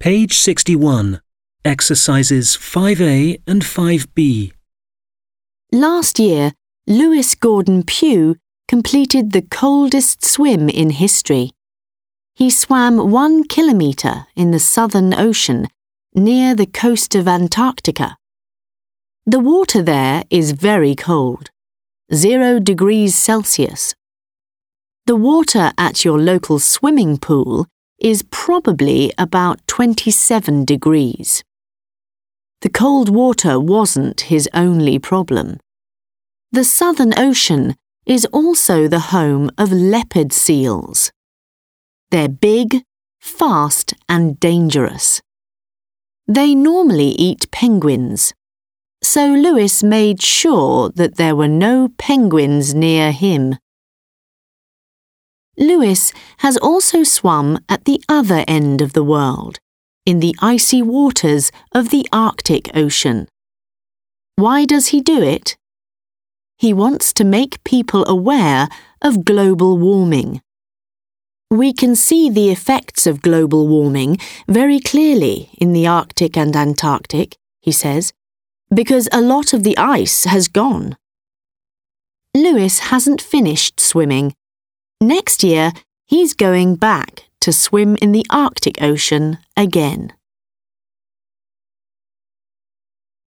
Page 61, Exercises 5A and 5B. Last year, Lewis Gordon Pugh completed the coldest swim in history. He swam 1 kilometre in the Southern Ocean, near the coast of Antarctica. The water there is very cold, 0 degrees Celsius. The water at your local swimming pool is probably about 27 degrees. The cold water wasn't his only problem. The Southern Ocean is also the home of leopard seals. They're big, fast and dangerous. They normally eat penguins, so Lewis made sure that there were no penguins near him. Lewis has also swum at the other end of the world, in the icy waters of the Arctic Ocean. Why does he do it? He wants to make people aware of global warming. We can see the effects of global warming very clearly in the Arctic and Antarctic, he says, because a lot of the ice has gone. Lewis hasn't finished swimming. Next year, he's going back to swim in the Arctic Ocean again.